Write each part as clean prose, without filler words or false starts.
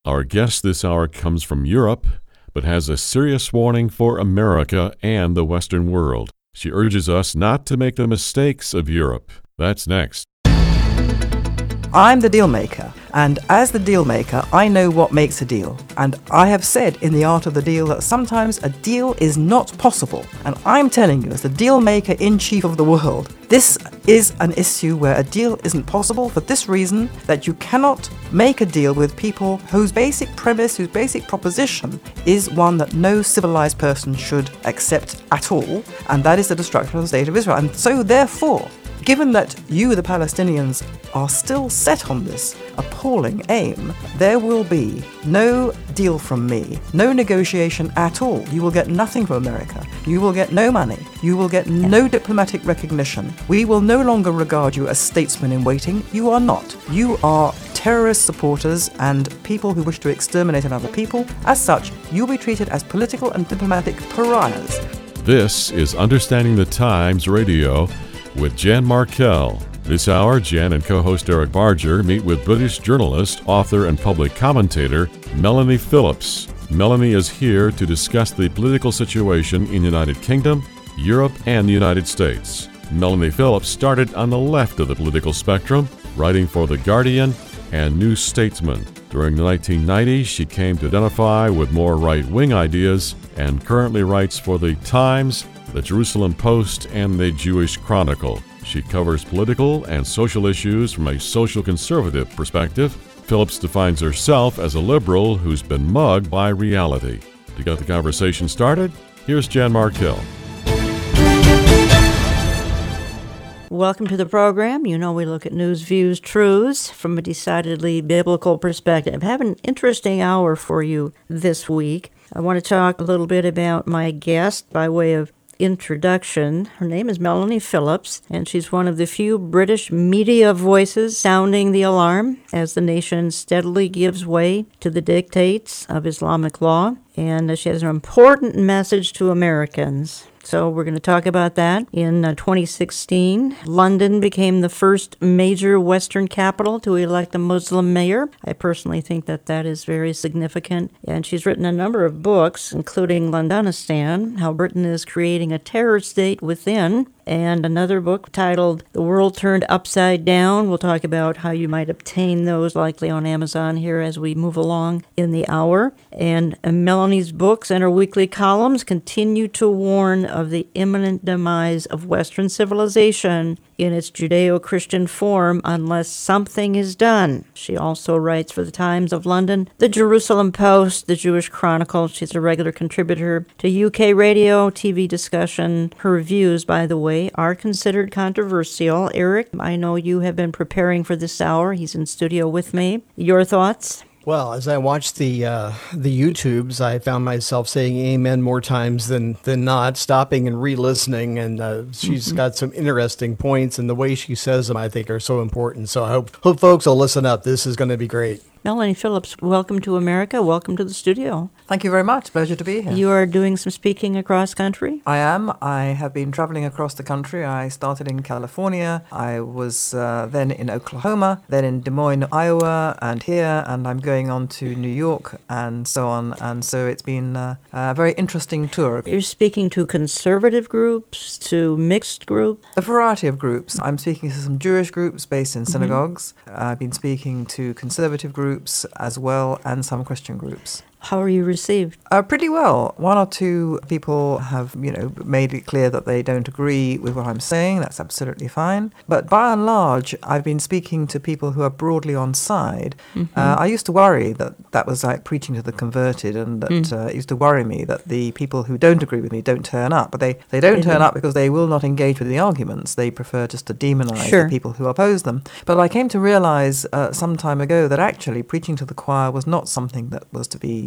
Our guest this hour comes from Europe, but has a serious warning for America and the Western world. She urges us not to make the mistakes of Europe. That's next. I'm the deal maker, and as the deal maker, I know what makes a deal. And I have said in The Art of the Deal that sometimes a deal is not possible. And I'm telling you, as the deal maker in chief of the world, this is an issue where a deal isn't possible for this reason, that you cannot make a deal with people whose basic premise, whose basic proposition is one that no civilized person should accept at all, and that is the destruction of the State of Israel. And so therefore, given that you, the Palestinians, are still set on this appalling aim, there will be no deal from me, no negotiation at all. You will get nothing from America. You will get no money. You will get no diplomatic recognition. We will no longer regard you as statesmen in waiting. You are not. You are terrorist supporters and people who wish to exterminate another people. As such, you'll be treated as political and diplomatic pariahs. This is Understanding the Times Radio with Jan Markell. This hour, Jan and co-host Eric Barger meet with British journalist, author, and public commentator Melanie Phillips. Melanie is here to discuss the political situation in the United Kingdom, Europe, and the United States. Melanie Phillips started on the left of the political spectrum, writing for The Guardian and New Statesman. During the 1990s, she came to identify with more right-wing ideas and currently writes for The Times, The Jerusalem Post, and The Jewish Chronicle. She covers political and social issues from a social conservative perspective. Phillips defines herself as a liberal who's been mugged by reality. To get the conversation started, here's Jan Markell. Welcome to the program. You know we look at news, views, truths from a decidedly biblical perspective. I have an interesting hour for you this week. I want to talk a little bit about my guest by way of introduction. Her name is Melanie Phillips, and she's one of the few British media voices sounding the alarm as the nation steadily gives way to the dictates of Islamic law. And she has an important message to Americans. So we're going to talk about that. In 2016, London became the first major Western capital to elect a Muslim mayor. I personally think that that is very significant. And she's written a number of books, including Londonistan, How Britain is Creating a Terror State Within, and another book titled The World Turned Upside Down. We'll talk about how you might obtain those, likely on Amazon here as we move along in the hour. And Melanie's books and her weekly columns continue to warn of the imminent demise of Western civilization in its Judeo-Christian form unless something is done. She also writes for the Times of London, the Jerusalem Post, the Jewish Chronicle. She's a regular contributor to UK radio, TV discussion. Her views, by the way, are considered controversial. Eric, I know you have been preparing for this hour. He's in studio with me. Your thoughts? Well, as I watched the YouTubes, I found myself saying amen more times than not, stopping and re-listening, and she's got some interesting points, and the way she says them, I think, are so important. So I hope folks will listen up. This is going to be great. Melanie Phillips, welcome to America. Welcome to the studio. Thank you very much. Pleasure to be here. You are doing some speaking across country? I am. I have been traveling across the country. I started in California. I was then in Oklahoma, then in Des Moines, Iowa, and here, and I'm going on to New York and so on. And so it's been a very interesting tour. You're speaking to conservative groups, to mixed groups? A variety of groups. I'm speaking to some Jewish groups based in synagogues. I've been speaking to conservative groups as well, and some Christian groups. How are you received? Pretty well. One or two people have, made it clear that they don't agree with what I'm saying. That's absolutely fine. But by and large, I've been speaking to people who are broadly on side. I used to worry that was like preaching to the converted, and that it used to worry me that the people who don't agree with me don't turn up. But they don't turn up because they will not engage with the arguments. They prefer just to demonize the people who oppose them. But I came to realize some time ago that actually preaching to the choir was not something that was to be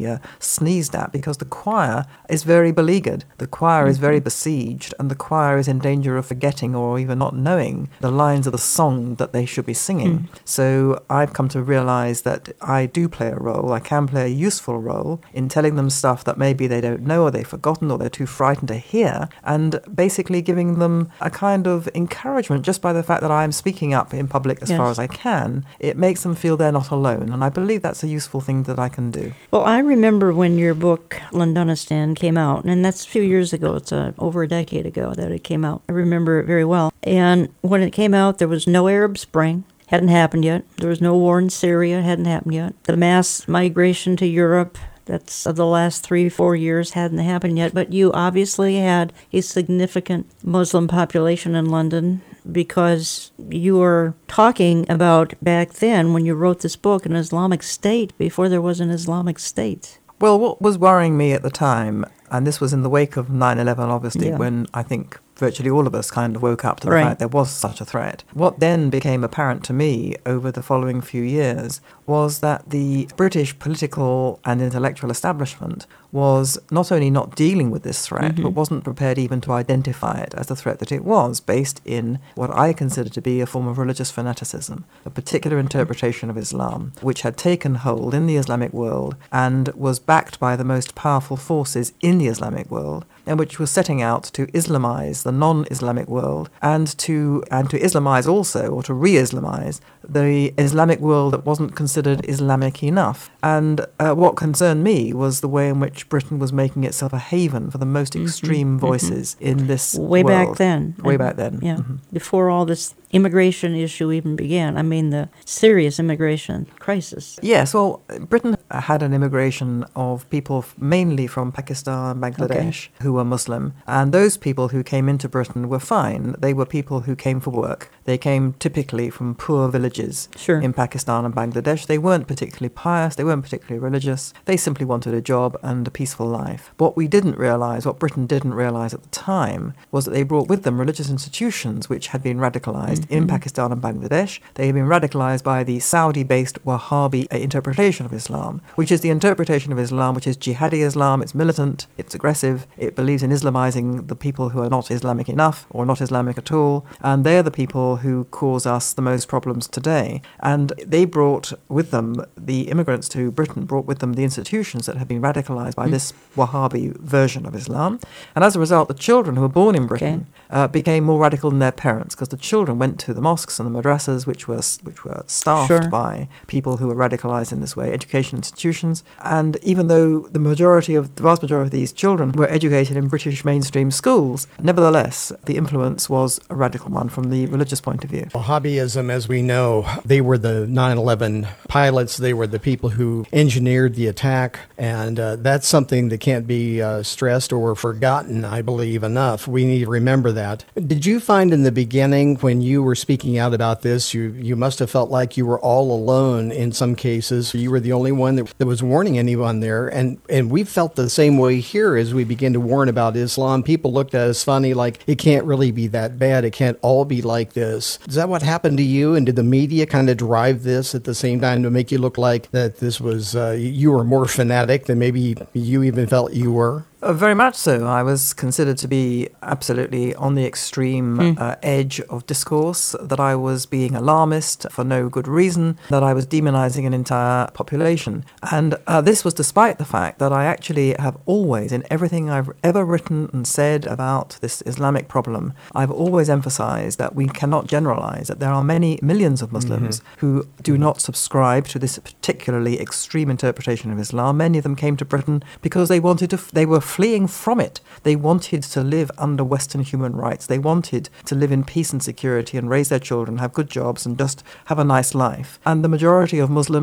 sneezed at, because the choir is very beleaguered. The choir is very besieged, and the choir is in danger of forgetting or even not knowing the lines of the song that they should be singing. So I've come to realize that I do play a role. I can play a useful role in telling them stuff that maybe they don't know, or they've forgotten, or they're too frightened to hear, and basically giving them a kind of encouragement just by the fact that I'm speaking up in public as far as I can. It makes them feel they're not alone, and I believe that's a useful thing that I can do. Well, I remember when your book, Londonistan, came out, and that's a few years ago. It's over a decade ago that it came out. I remember it very well. And when it came out, there was no Arab Spring. Hadn't happened yet. There was no war in Syria. Hadn't happened yet. The mass migration to Europe, that's of the last 3-4 years, hadn't happened yet. But you obviously had a significant Muslim population in London, because you were talking about back then when you wrote this book, an Islamic State before there was an Islamic State. Well, what was worrying me at the time, and this was in the wake of 9/11, obviously, when I think virtually all of us kind of woke up to the fact there was such a threat. What then became apparent to me over the following few years was that the British political and intellectual establishment was not only not dealing with this threat, but wasn't prepared even to identify it as the threat that it was, based in what I consider to be a form of religious fanaticism, a particular interpretation of Islam, which had taken hold in the Islamic world and was backed by the most powerful forces in the Islamic world, and which was setting out to Islamize the non-Islamic world and to Islamize also, or to re-Islamize, the Islamic world that wasn't considered Islamic enough. And what concerned me was the way in which Britain was making itself a haven for the most extreme voices in this Way world. back then. Way back then. Yeah, before all this immigration issue even began. I mean, the serious immigration crisis. Yes, well, Britain had an immigration of people mainly from Pakistan, Bangladesh, who were Muslim. And those people who came into Britain were fine. They were people who came for work. They came typically from poor villages in Pakistan and Bangladesh. They weren't particularly pious. They weren't particularly religious. They simply wanted a job and a peaceful life. What we didn't realize, what Britain didn't realize at the time, was that they brought with them religious institutions which had been radicalized in Pakistan and Bangladesh. They had been radicalized by the Saudi-based Wahhabi interpretation of Islam, which is the interpretation of Islam which is jihadi Islam. It's militant, it's aggressive, it believes in Islamizing the people who are not Islamic enough or not Islamic at all, and they're the people who cause us the most problems today. And they brought with them, the immigrants to Britain brought with them the institutions that had been radicalized by this Wahhabi version of Islam. And as a result, the children who were born in Britain became more radical than their parents, because the children went to the mosques and the madrasas, which were staffed by people who were radicalized in this way, education institutions. And even though the vast majority of these children were educated in British mainstream schools, nevertheless, the influence was a radical one from the religious point of view. Wahhabism, as we know, they were the 9/11 pilots. They were the people who engineered the attack. And that's something that can't be stressed or forgotten, I believe, enough. We need to remember that. Did you find in the beginning, when you were speaking out about this, you must have felt like you were all alone in some cases? You were the only one that was warning anyone there. And we felt the same way here as we began to warn about Islam. People looked at us funny, like, it can't really be that bad. It can't all be like this. Is that what happened to you? And did the media kind of drive this at the same time to make you look like that this was, you were more fanatic than maybe you even felt you were? Very much so. I was considered to be absolutely on the extreme edge of discourse, that I was being alarmist for no good reason, that I was demonizing an entire population. And this was despite the fact that I actually have always, in everything I've ever written and said about this Islamic problem, I've always emphasized that we cannot generalize, that there are many millions of Muslims who do not subscribe to this particularly extreme interpretation of Islam. Many of them came to Britain because they were fleeing from it. They wanted to live under Western human rights. They wanted to live in peace and security and raise their children, have good jobs, and just have a nice life. And the majority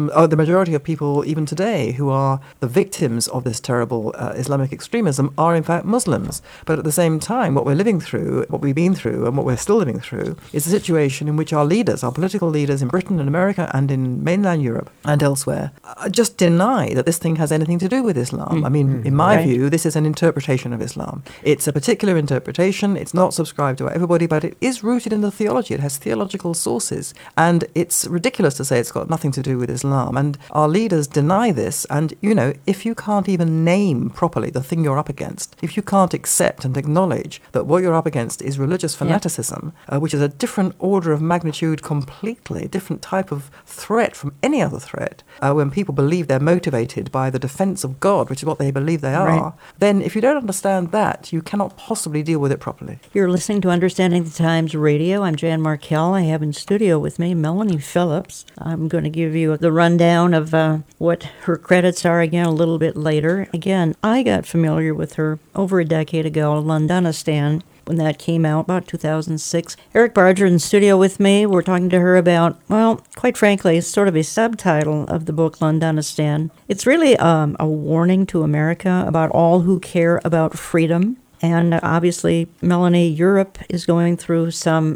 of people even today who are the victims of this terrible Islamic extremism are in fact Muslims. But at the same time, what we've been through, and what we're still living through, is a situation in which our political leaders in Britain and America and in mainland Europe and elsewhere, just deny that this thing has anything to do with Islam. I mean, in my view, this is is an interpretation of Islam. It's a particular interpretation. It's not subscribed to by everybody, but it is rooted in the theology. It has theological sources. And it's ridiculous to say it's got nothing to do with Islam. And our leaders deny this. And, if you can't even name properly the thing you're up against, if you can't accept and acknowledge that what you're up against is religious fanaticism, which is a different order of magnitude completely, different type of threat from any other threat, when people believe they're motivated by the defense of God, which is what they believe they are, then if you don't understand that, you cannot possibly deal with it properly. You're listening to Understanding the Times Radio. I'm Jan Markell. I have in studio with me Melanie Phillips. I'm going to give you the rundown of what her credits are again a little bit later. Again, I got familiar with her over a decade ago, Londonistan, when that came out, about 2006. Eric Barger in the studio with me. We're talking to her about, well, quite frankly, it's sort of a subtitle of the book, Londonistan. It's really a warning to America about all who care about freedom. And obviously, Melanie, Europe is going through some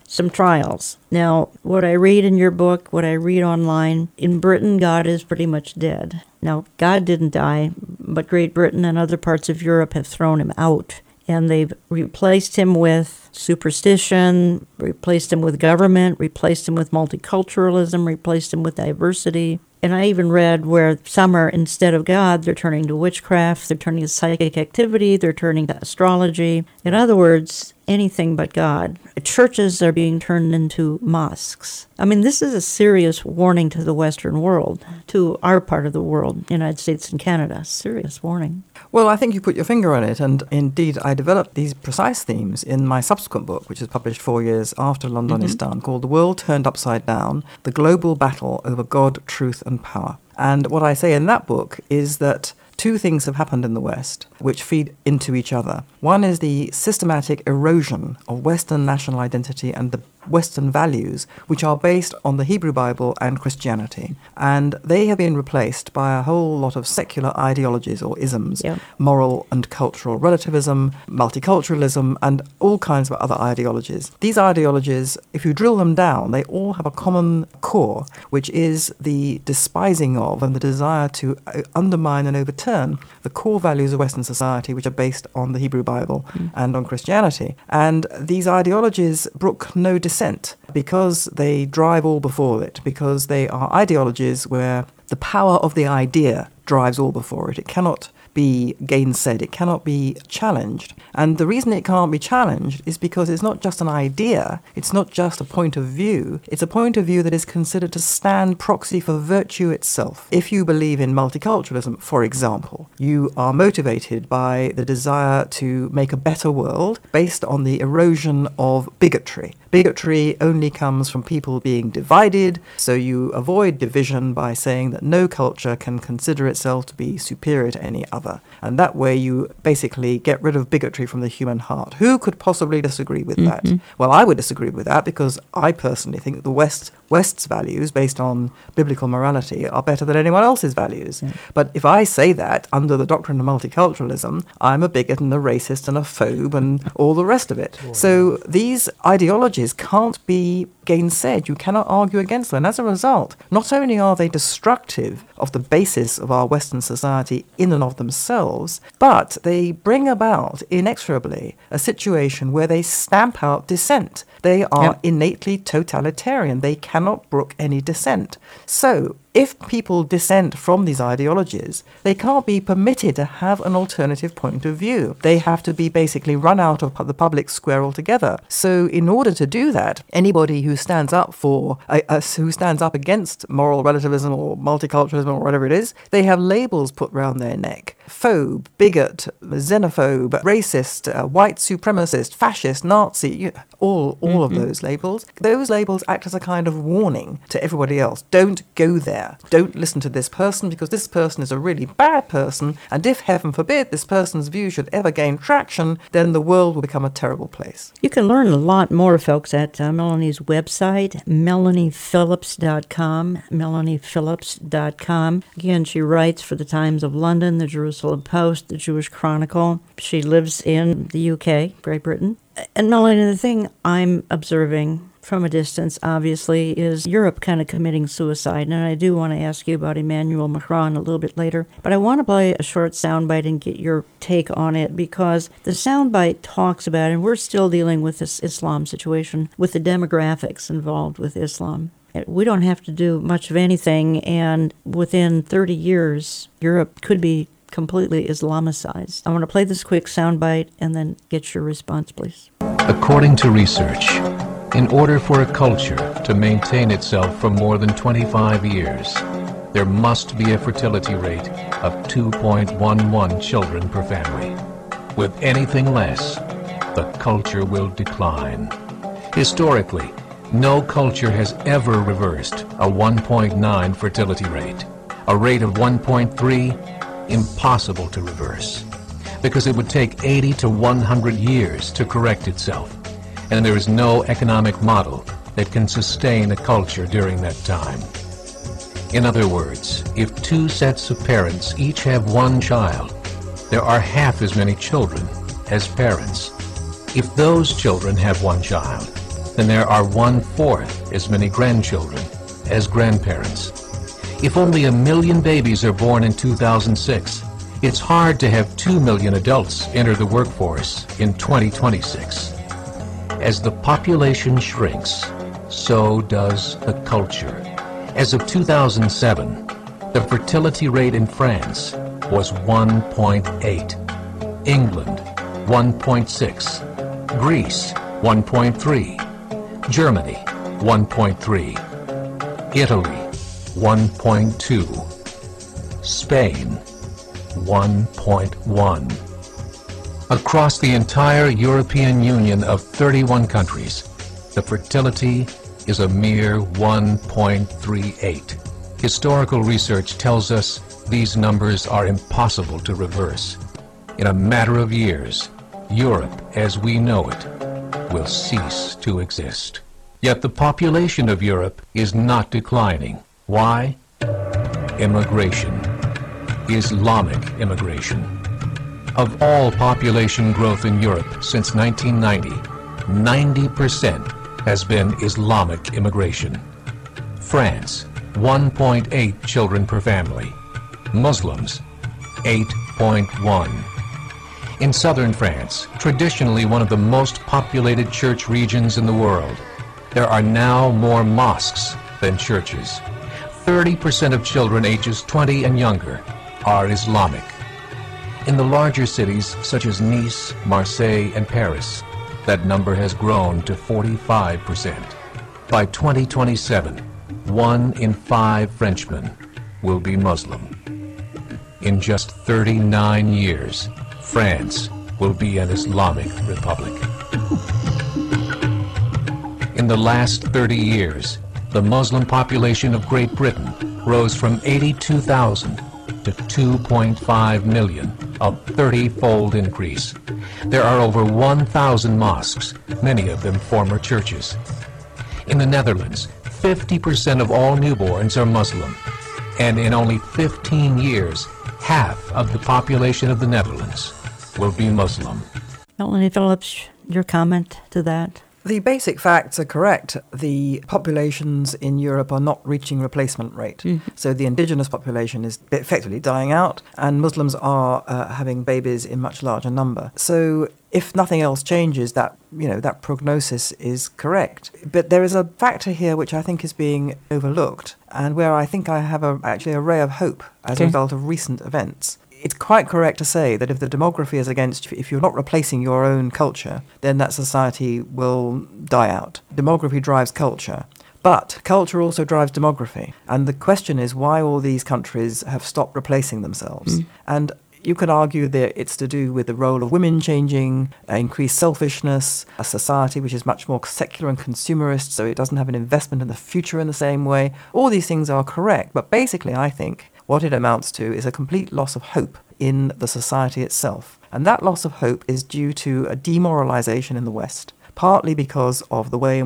trials. Now, what I read in your book, what I read online, in Britain, God is pretty much dead. Now, God didn't die, but Great Britain and other parts of Europe have thrown him out. And they've replaced him with superstition, replaced him with government, replaced him with multiculturalism, replaced him with diversity. And I even read where some are, instead of God, they're turning to witchcraft, they're turning to psychic activity, they're turning to astrology. In other words, anything but God. Churches are being turned into mosques. I mean, this is a serious warning to the Western world, to our part of the world, United States and Canada. Serious warning. Well, I think you put your finger on it, and indeed I developed these precise themes in my subsequent book, which is published 4 years after Londonistan, called The World Turned Upside Down, The Global Battle Over God, Truth and Power. And what I say in that book is that two things have happened in the West which feed into each other. One is the systematic erosion of Western national identity and the Western values, which are based on the Hebrew Bible and Christianity. And they have been replaced by a whole lot of secular ideologies or isms, moral and cultural relativism, multiculturalism, and all kinds of other ideologies. These ideologies, if you drill them down, they all have a common core, which is the despising of and the desire to undermine and overturn the core values of Western society, which are based on the Hebrew Bible and on Christianity. And these ideologies brook no dissent because they drive all before it, because they are ideologies where the power of the idea drives all before it. It cannot be gainsaid. It cannot be challenged. And the reason it can't be challenged is because it's not just an idea. It's not just a point of view. It's a point of view that is considered to stand proxy for virtue itself. If you believe in multiculturalism, for example, you are motivated by the desire to make a better world based on the erosion of bigotry. Bigotry only comes from people being divided, so you avoid division by saying that no culture can consider itself to be superior to any other. And that way you basically get rid of bigotry from the human heart. Who could possibly disagree with that? Well, I would disagree with that because I personally think that the West's values, based on biblical morality, are better than anyone else's values. But if I say that under the doctrine of multiculturalism, I'm a bigot and a racist and a phobe and all the rest of it. So these ideologies can't be gainsaid. You cannot argue against them. And as a result, not only are they destructive of the basis of our Western society in and of themselves, but they bring about inexorably a situation where they stamp out dissent. They are innately totalitarian. They cannot brook any dissent. So if people dissent from these ideologies, they can't be permitted to have an alternative point of view. They have to be basically run out of the public square altogether. So in order to do that, anybody who stands up who stands up against moral relativism or multiculturalism or whatever it is, they have labels put round their neck. Phobe, bigot, xenophobe, racist, white supremacist, fascist, Nazi, all of those labels. Those labels act as a kind of warning to everybody else. Don't go there. Don't listen to this person because this person is a really bad person, and if, heaven forbid, this person's view should ever gain traction, then the world will become a terrible place. You can learn a lot more, folks, at Melanie's website, MelaniePhillips.com, MelaniePhillips.com. Again, she writes for the Times of London, the Jerusalem Post, the Jewish Chronicle. She lives in the UK, Great Britain. And Melanie, the thing I'm observing from a distance, obviously, is Europe kind of committing suicide. And I do want to ask you about Emmanuel Macron a little bit later. But I want to play a short soundbite and get your take on it, because the soundbite talks about, and we're still dealing with this Islam situation, with the demographics involved with Islam. We don't have to do much of anything, and within 30 years, Europe could be completely Islamicized. I want to play this quick soundbite and then get your response, please. According to research, in order for a culture to maintain itself for more than 25 years, there must be a fertility rate of 2.11 children per family. With anything less, the culture will decline. Historically, no culture has ever reversed a 1.9 fertility rate. A rate of 1.3, impossible to reverse, because it would take 80 to 100 years to correct itself, and there is no economic model that can sustain a culture during that time. In other words, if two sets of parents each have one child, there are half as many children as parents. If those children have one child, then there are 1/4 as many grandchildren as grandparents. If only 1 million babies are born in 2006, it's hard to have 2 million adults enter the workforce in 2026. As the population shrinks, so does the culture. As of 2007, the fertility rate in France was 1.8, England 1.6, Greece 1.3, Germany 1.3, Italy 1.2, Spain 1.1. Across the entire European Union of 31 countries, the fertility is a mere 1.38. Historical research tells us these numbers are impossible to reverse. In a matter of years, Europe as we know it will cease to exist. Yet the population of Europe is not declining. Why? Immigration. Islamic immigration. Of all population growth in Europe since 1990, 90% has been Islamic immigration. France, 1.8 children per family. Muslims, 8.1. In southern France, traditionally one of the most populated church regions in the world, there are now more mosques than churches. 30% of children ages 20 and younger are Islamic. In the larger cities such as Nice, Marseille, and Paris, that number has grown to 45%. By 2027, 1 in 5 Frenchmen will be Muslim. In just 39 years, France will be an Islamic republic. In the last 30 years, the Muslim population of Great Britain rose from 82,000 to 2.5 million, a 30-fold increase. There are over 1,000 mosques, many of them former churches. In the Netherlands, 50% of all newborns are Muslim, and in only 15 years, half of the population of the Netherlands will be Muslim. Melanie Phillips, your comment to that? The basic facts are correct. The populations in Europe are not reaching replacement rate. So the indigenous population is effectively dying out, and Muslims are having babies in much larger number. So if nothing else changes, that prognosis is correct. But there is a factor here which I think is being overlooked, and where I think I have actually a ray of hope as a result of recent events. It's quite correct to say that if the demography is against you, if you're not replacing your own culture, then that society will die out. Demography drives culture. But culture also drives demography. And the question is why all these countries have stopped replacing themselves. And you could argue that it's to do with the role of women changing, increased selfishness, a society which is much more secular and consumerist, so it doesn't have an investment in the future in the same way. All these things are correct. But basically, I think what it amounts to is a complete loss of hope in the society itself. And that loss of hope is due to a demoralization in the West, partly because of the way in which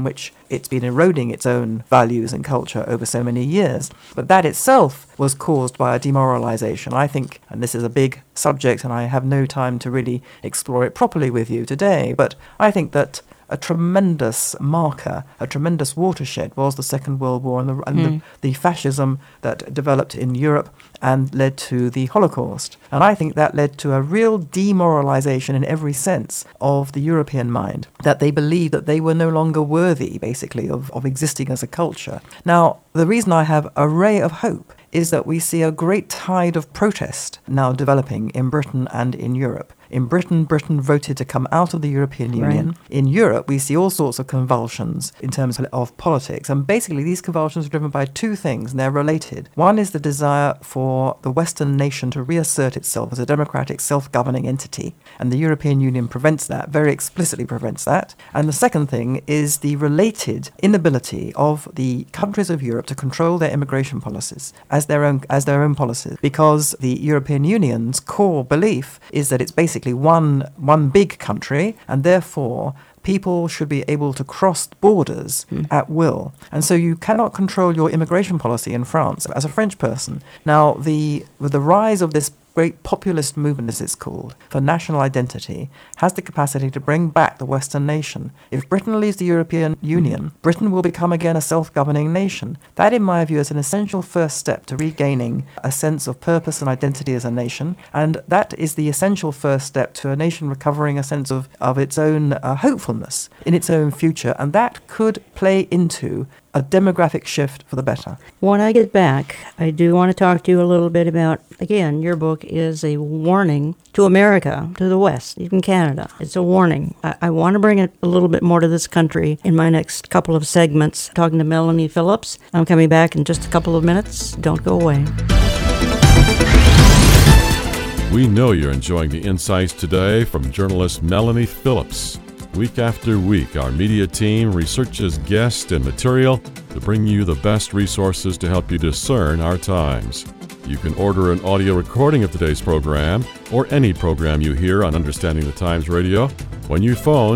it's been eroding its own values and culture over so many years. But that itself was caused by a demoralization. I think, and this is a big subject and I have no time to really explore it properly with you today, but I think that a tremendous marker, a tremendous watershed was the Second World War and the fascism that developed in Europe and led to the Holocaust. And I think that led to a real demoralization in every sense of the European mind, that they believed that they were no longer worthy, basically, of existing as a culture. Now, the reason I have a ray of hope is that we see a great tide of protest now developing in Britain and in Europe. In Britain, Britain voted to come out of the European Union. Right. In Europe, we see all sorts of convulsions in terms of politics. And basically, these convulsions are driven by two things, and they're related. One is the desire for the Western nation to reassert itself as a democratic, self-governing entity. And the European Union prevents that, very explicitly prevents that. And the second thing is the related inability of the countries of Europe to control their immigration policies as their own policies. Because the European Union's core belief is that it's basically one big country, and therefore people should be able to cross borders at will. And so you cannot control your immigration policy in France as a French person. Now, with the rise of this great populist movement, as it's called, for national identity, has the capacity to bring back the Western nation. If Britain leaves the European Union, Britain will become again a self-governing nation. That, in my view, is an essential first step to regaining a sense of purpose and identity as a nation, and that is the essential first step to a nation recovering a sense of its own hopefulness in its own future, and that could play into a demographic shift for the better. When I get back, I do want to talk to you a little bit about, again, your book is a warning to America, to the West, even Canada. It's a warning. I want to bring it a little bit more to this country in my next couple of segments, talking to Melanie Phillips. I'm coming back in just a couple of minutes. Don't go away. We know you're enjoying the insights today from journalist Melanie Phillips. Week after week, our media team researches guests and material to bring you the best resources to help you discern our times. You can order an audio recording of today's program or any program you hear on Understanding the Times Radio when you phone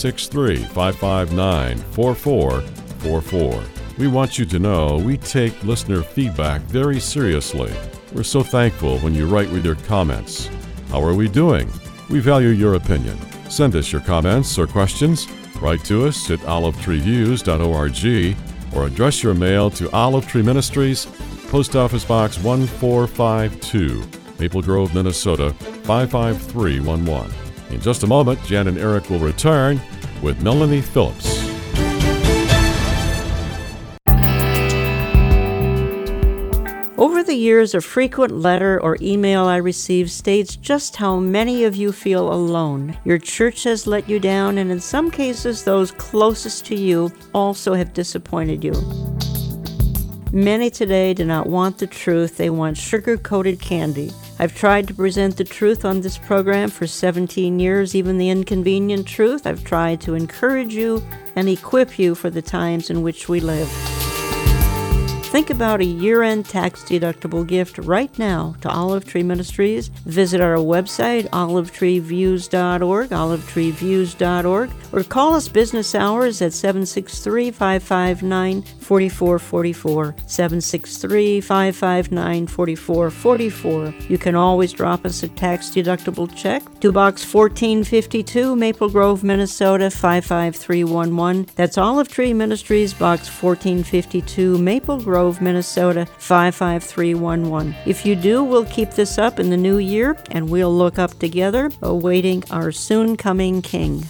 763-559-4444. We want you to know we take listener feedback very seriously. We're so thankful when you write with your comments. How are we doing? We value your opinion. Send us your comments or questions. Write to us at olivetreeviews.org or address your mail to Olive Tree Ministries, Post Office Box 1452, Maple Grove, Minnesota 55311. In just a moment, Jan and Eric will return with Melanie Phillips. Over the years, a frequent letter or email I receive states just how many of you feel alone. Your church has let you down, and in some cases, those closest to you also have disappointed you. Many today do not want the truth. They want sugar-coated candy. I've tried to present the truth on this program for 17 years, even the inconvenient truth. I've tried to encourage you and equip you for the times in which we live. Think about a year-end tax-deductible gift right now to Olive Tree Ministries. Visit our website, olivetreeviews.org, olivetreeviews.org, or call us business hours at 763-559-4444, 763-559-4444. You can always drop us a tax-deductible check to Box 1452, Maple Grove, Minnesota 55311. That's Olive Tree Ministries, Box 1452, Maple Grove, Minnesota 55311. If you do, we'll keep this up in the new year, and we'll look up together, awaiting our soon-coming King.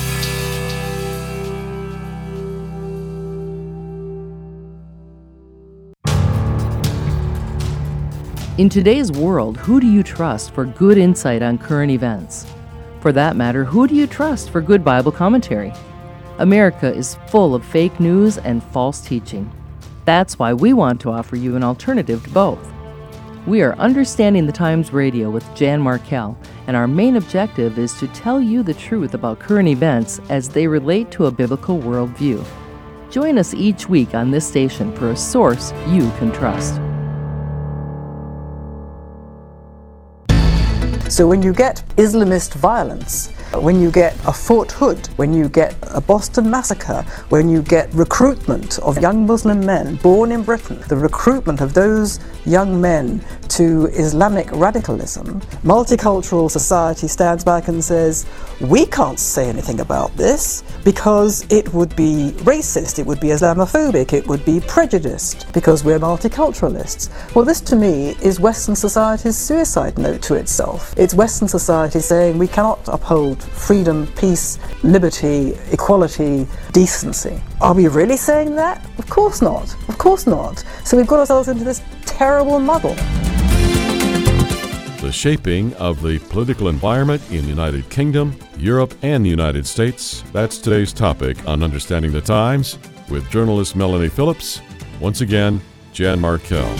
In today's world, who do you trust for good insight on current events? For that matter, who do you trust for good Bible commentary? America is full of fake news and false teaching. That's why we want to offer you an alternative to both. We are Understanding the Times Radio with Jan Markell, and our main objective is to tell you the truth about current events as they relate to a biblical worldview. Join us each week on this station for a source you can trust. So when you get Islamist violence, when you get a Fort Hood, when you get a Boston massacre, when you get recruitment of young Muslim men born in Britain, the recruitment of those young men to Islamic radicalism, multicultural society stands back and says, we can't say anything about this because it would be racist, it would be Islamophobic, it would be prejudiced because we're multiculturalists. Well, this to me is Western society's suicide note to itself. It's Western society saying we cannot uphold freedom, peace, liberty, equality, decency. Are we really saying that? Of course not. Of course not. So we've got ourselves into this terrible muddle. The shaping of the political environment in the United Kingdom, Europe, and the United States. That's today's topic on Understanding the Times with journalist Melanie Phillips. Once again, Jan Markell.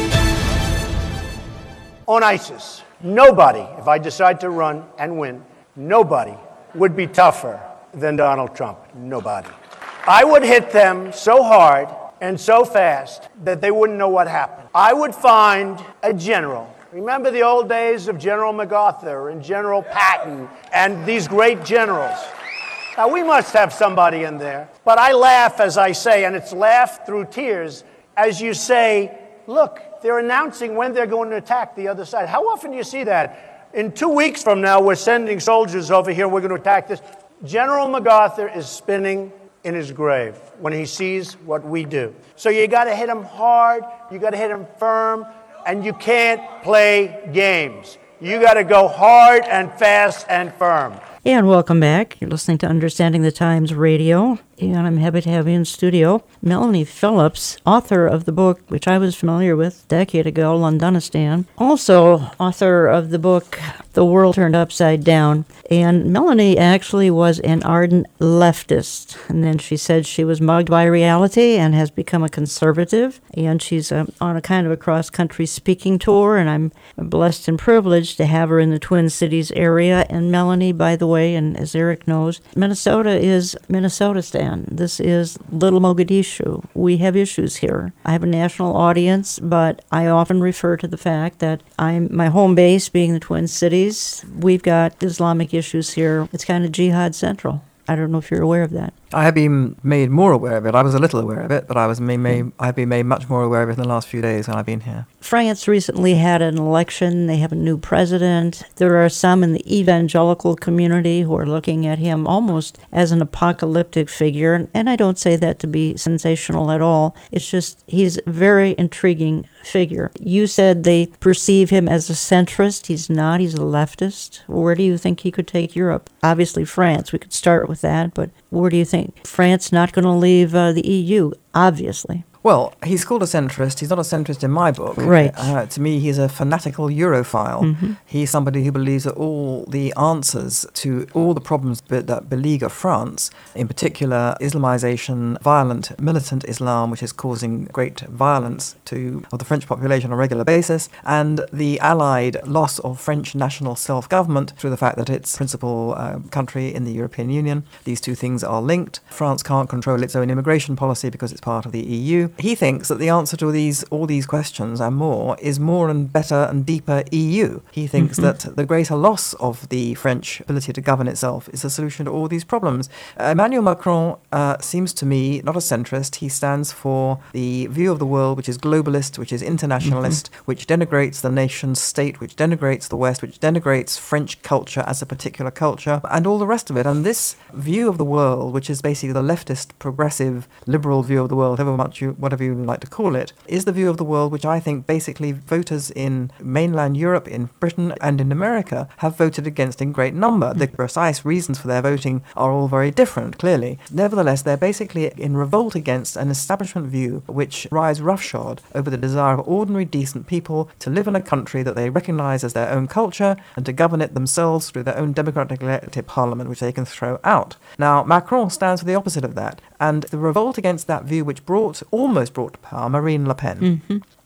On ISIS, nobody, if I decide to run and win, nobody would be tougher than Donald Trump. Nobody. I would hit them so hard and so fast that they wouldn't know what happened. I would find a general. Remember the old days of General MacArthur and General Patton and these great generals. Now, we must have somebody in there. But I laugh as I say, and it's laugh through tears, as you say, look, they're announcing when they're going to attack the other side. How often do you see that? In 2 weeks from now, we're sending soldiers over here, we're going to attack this. General MacArthur is spinning in his grave when he sees what we do. So you got to hit him hard, you got to hit him firm, and you can't play games. You got to go hard and fast and firm. And welcome back. You're listening to Understanding the Times Radio, and I'm happy to have you in studio Melanie Phillips, author of the book, which I was familiar with a decade ago, Londonistan. Also, author of the book, The World Turned Upside Down. And Melanie actually was an ardent leftist. And then she said she was mugged by reality and has become a conservative. And she's on a kind of a cross-country speaking tour, and I'm blessed and privileged to have her in the Twin Cities area. And Melanie, by the way, and as Eric knows, Minnesota is Minnesotistan. This is Little Mogadishu. We have issues here. I have a national audience, but I often refer to the fact that my home base being the Twin Cities. We've got Islamic issues here. It's kind of jihad central. I don't know if you're aware of that. I have been made more aware of it. I was a little aware of it, but I've been made much more aware of it in the last few days when I've been here. France recently had an election. They have a new president. There are some in the evangelical community who are looking at him almost as an apocalyptic figure, and I don't say that to be sensational at all. It's just he's a very intriguing figure. You said they perceive him as a centrist. He's not. He's a leftist. Where do you think he could take Europe? Obviously France. We could start with that, but where do you think? France not going to leave the EU, obviously. Well, he's called a centrist. He's not a centrist in my book. Right. To me, he's a fanatical Europhile. Mm-hmm. He's somebody who believes that all the answers to all the problems that beleaguer France, in particular Islamization, violent militant Islam, which is causing great violence of the French population on a regular basis, and the allied loss of French national self-government through the fact that it's principal country in the European Union. These two things are linked. France can't control its own immigration policy because it's part of the EU. He thinks that the answer to all these questions and more is more and better and deeper EU. He thinks that the greater loss of the French ability to govern itself is the solution to all these problems. Emmanuel Macron seems to me not a centrist. He stands for the view of the world which is globalist, which is internationalist, which denigrates the nation state, which denigrates the West, which denigrates French culture as a particular culture, and all the rest of it. And this view of the world, which is basically the leftist, progressive, liberal view of the world, whatever you like to call it, is the view of the world which I think basically voters in mainland Europe, in Britain and in America have voted against in great number. The precise reasons for their voting are all very different, clearly. Nevertheless, they're basically in revolt against an establishment view which rides roughshod over the desire of ordinary, decent people to live in a country that they recognize as their own culture and to govern it themselves through their own democratically elected parliament, which they can throw out. Now, Macron stands for the opposite of that, and the revolt against that view which almost brought to power Marine Le Pen.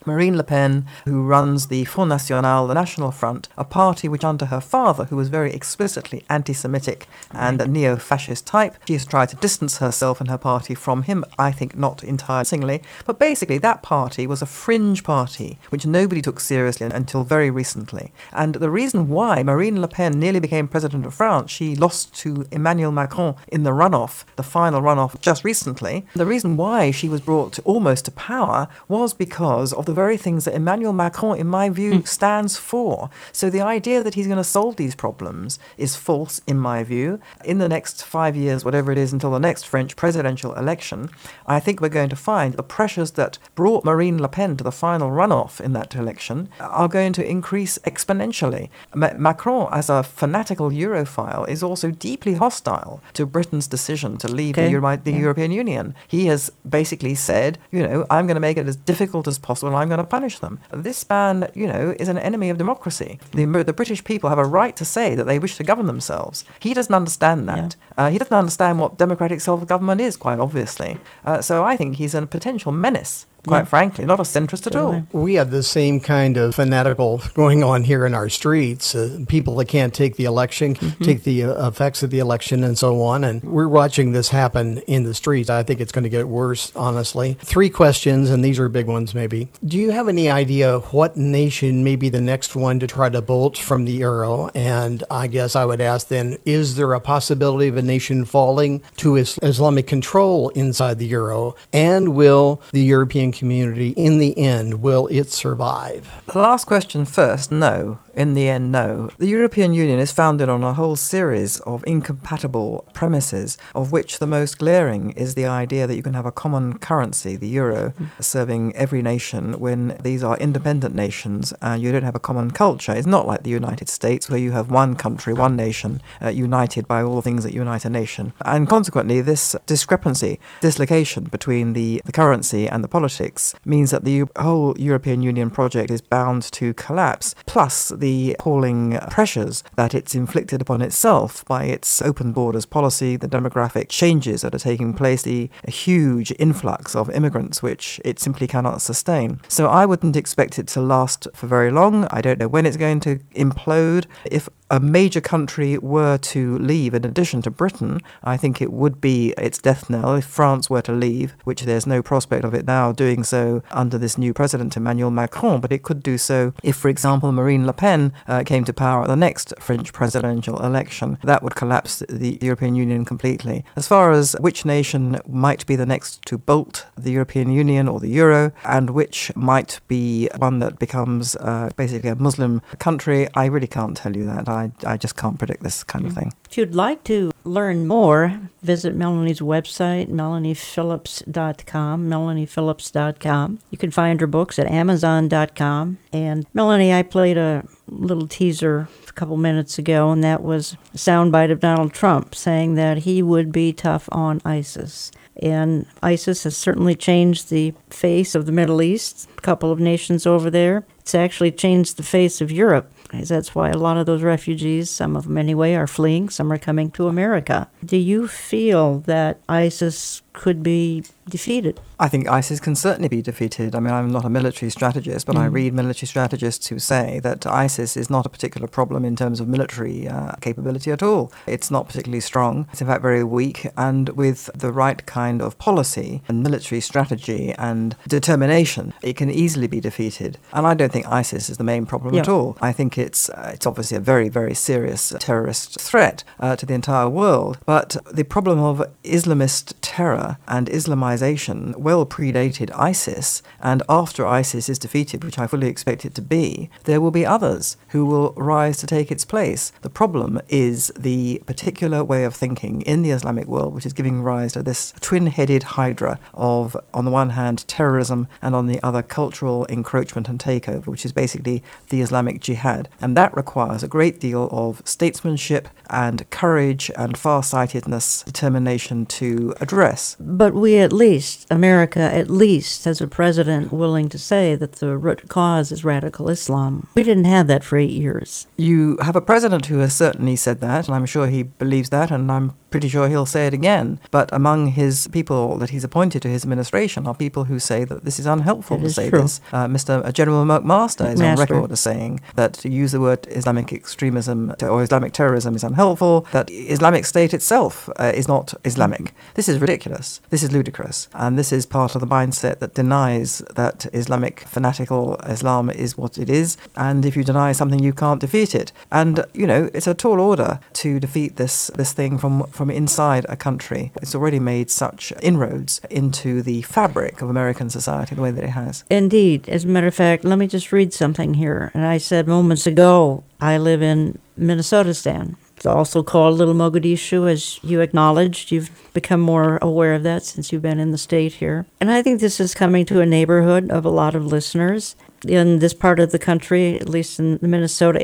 Marine Le Pen, who runs the Front National, the National Front, a party which under her father, who was very explicitly anti-Semitic and a neo-fascist type, she has tried to distance herself and her party from him, I think not entirely, but basically that party was a fringe party which nobody took seriously until very recently. And the reason why Marine Le Pen nearly became president of France, she lost to Emmanuel Macron in the runoff, the final runoff just recently, the reason why she was brought almost to power was because of the very things that Emmanuel Macron, in my view, stands for. So the idea that he's going to solve these problems is false, in my view. In the next 5 years, whatever it is, until the next French presidential election, I think we're going to find the pressures that brought Marine Le Pen to the final runoff in that election are going to increase exponentially. Macron, as a fanatical Europhile, is also deeply hostile to Britain's decision to leave the European Union. He has basically said, I'm going to make it as difficult as possible and I'm going to punish them. This man, is an enemy of democracy. The British people have a right to say that they wish to govern themselves. He doesn't understand that. He doesn't understand what democratic self-government is, quite obviously. So I think he's a potential menace. Quite frankly, not a centrist at all. We have the same kind of fanatical going on here in our streets. People that can't take the election, take the effects of the election and so on. And we're watching this happen in the streets. I think it's going to get worse, honestly. 3 questions, and these are big ones maybe. Do you have any idea what nation may be the next one to try to bolt from the euro? And I guess I would ask then, is there a possibility of a nation falling to Islamic control inside the euro? And will the European community, in the end, will it survive? The last question first, no. In the end, no. The European Union is founded on a whole series of incompatible premises, of which the most glaring is the idea that you can have a common currency, the euro, serving every nation when these are independent nations and you don't have a common culture. It's not like the United States where you have one country, one nation, united by all the things that unite a nation. And consequently, this discrepancy, dislocation between the currency and the politics means that the whole European Union project is bound to collapse, plus the appalling pressures that it's inflicted upon itself by its open borders policy, the demographic changes that are taking place, the huge influx of immigrants which it simply cannot sustain. So I wouldn't expect it to last for very long. I don't know when it's going to implode. If a major country were to leave, in addition to Britain, I think it would be its death knell if France were to leave, which there's no prospect of it now doing so under this new president, Emmanuel Macron, but it could do so if, for example, Marine Le Pen came to power at the next French presidential election. That would collapse the European Union completely. As far as which nation might be the next to bolt the European Union or the euro, and which might be one that becomes basically a Muslim country, I really can't tell you that. I just can't predict this kind of thing. If you'd like to learn more, visit Melanie's website, melaniephillips.com. You can find her books at amazon.com. And Melanie, I played a little teaser a couple minutes ago, and that was a soundbite of Donald Trump saying that he would be tough on ISIS. And ISIS has certainly changed the face of the Middle East, a couple of nations over there. It's actually changed the face of Europe. That's why a lot of those refugees, some of them anyway, are fleeing. Some are coming to America. Do you feel that ISIS could be defeated? I think ISIS can certainly be defeated. I mean, I'm not a military strategist, but I read military strategists who say that ISIS is not a particular problem in terms of military capability at all. It's not particularly strong. It's in fact very weak, and with the right kind of policy and military strategy and determination, it can easily be defeated. And I don't think ISIS is the main problem at all. I think it's obviously a very, very serious terrorist threat to the entire world. But the problem of Islamist terror and Islamization well predated ISIS, and after ISIS is defeated, which I fully expect it to be, there will be others who will rise to take its place. The problem is the particular way of thinking in the Islamic world, which is giving rise to this twin-headed hydra of, on the one hand, terrorism, and on the other, cultural encroachment and takeover, which is basically the Islamic Jihad. bad. And that requires a great deal of statesmanship and courage and farsightedness, determination to address. But we America at least, has a president willing to say that the root cause is radical Islam. We didn't have that for 8 years. You have a president who has certainly said that, and I'm sure he believes that, and I'm pretty sure he'll say it again. But among his people that he's appointed to his administration are people who say that this is unhelpful to say this. General McMaster is on record as saying that to use the word Islamic extremism or Islamic terrorism is unhelpful, that Islamic State itself is not Islamic. This is ridiculous. This is ludicrous. And this is part of the mindset that denies that Islamic fanatical Islam is what it is. And if you deny something, you can't defeat it. And, it's a tall order to defeat this thing from inside a country. It's already made such inroads into the fabric of American society the way that it has. Indeed. As a matter of fact, let me just read something here. And I said moments ago, I live in Minnesotistan. It's also called Little Mogadishu, as you acknowledged. You've become more aware of that since you've been in the state here. And I think this is coming to a neighborhood of a lot of listeners. In this part of the country, at least in Minnesota,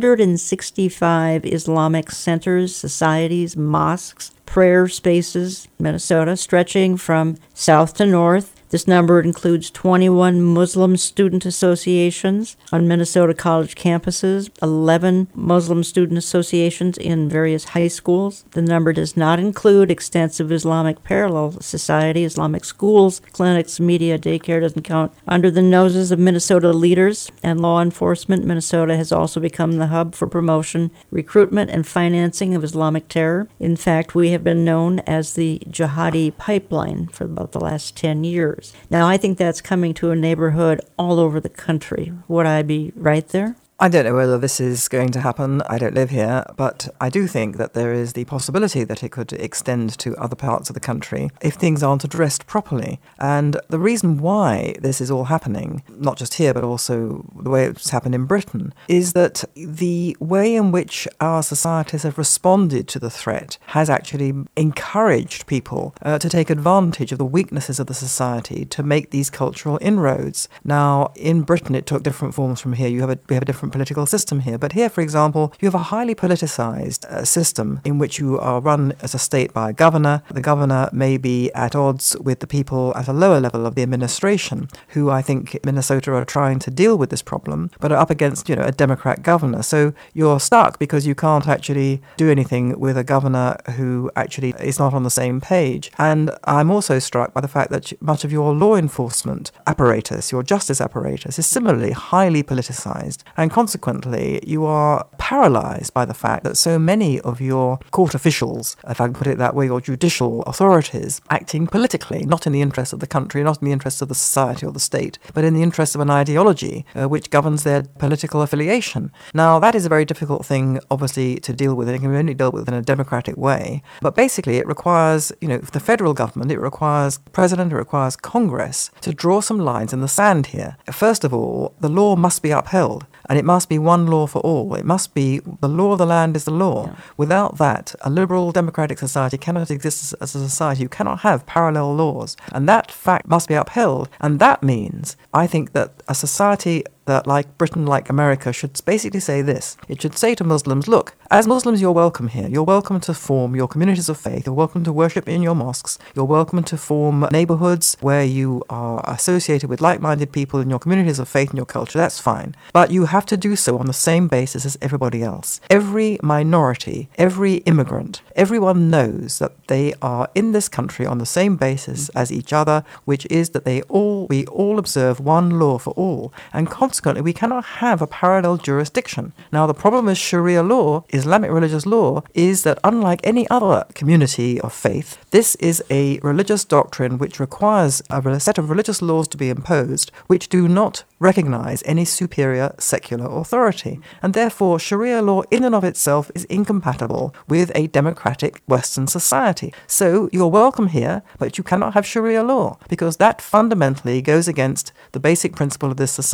165 Islamic centers, societies, mosques, prayer spaces, Minnesota, stretching from south to north. This number includes 21 Muslim student associations on Minnesota college campuses, 11 Muslim student associations in various high schools. The number does not include extensive Islamic parallel society, Islamic schools, clinics, media, daycare doesn't count. Under the noses of Minnesota leaders and law enforcement, Minnesota has also become the hub for promotion, recruitment, and financing of Islamic terror. In fact, we have been known as the jihadi pipeline for about the last 10 years. Now, I think that's coming to a neighborhood all over the country. Would I be right there? I don't know whether this is going to happen. I don't live here, but I do think that there is the possibility that it could extend to other parts of the country if things aren't addressed properly. And the reason why this is all happening, not just here, but also the way it's happened in Britain, is that the way in which our societies have responded to the threat has actually encouraged people to take advantage of the weaknesses of the society to make these cultural inroads. Now, in Britain, it took different forms from here. We have a different political system here. But here, for example, you have a highly politicized system in which you are run as a state by a governor. The governor may be at odds with the people at a lower level of the administration, who I think Minnesota are trying to deal with this problem, but are up against, a Democrat governor. So you're stuck because you can't actually do anything with a governor who actually is not on the same page. And I'm also struck by the fact that much of your law enforcement apparatus, your justice apparatus, is similarly highly politicized. And consequently, you are paralyzed by the fact that so many of your court officials, if I can put it that way, or judicial authorities, acting politically, not in the interest of the country, not in the interest of the society or the state, but in the interest of an ideology which governs their political affiliation. Now, that is a very difficult thing, obviously, to deal with. It can be only dealt with in a democratic way. But basically, it requires, the federal government, it requires the president, it requires Congress to draw some lines in the sand here. First of all, the law must be upheld. And it must be one law for all. It must be the law of the land is the law. Yeah. Without that, a liberal democratic society cannot exist as a society. You cannot have parallel laws. And that fact must be upheld. And that means, I think, that a society that, like Britain, like America, should basically say this. It should say to Muslims, look, as Muslims, you're welcome here. You're welcome to form your communities of faith. You're welcome to worship in your mosques. You're welcome to form neighborhoods where you are associated with like-minded people in your communities of faith and your culture. That's fine. But you have to do so on the same basis as everybody else. Every minority, every immigrant, everyone knows that they are in this country on the same basis as each other, which is that we all observe one law for all. And consequently, we cannot have a parallel jurisdiction. Now, the problem with Sharia law, Islamic religious law, is that unlike any other community of faith, this is a religious doctrine which requires a set of religious laws to be imposed which do not recognize any superior secular authority. And therefore, Sharia law in and of itself is incompatible with a democratic Western society. So you're welcome here, but you cannot have Sharia law because that fundamentally goes against the basic principle of this society. If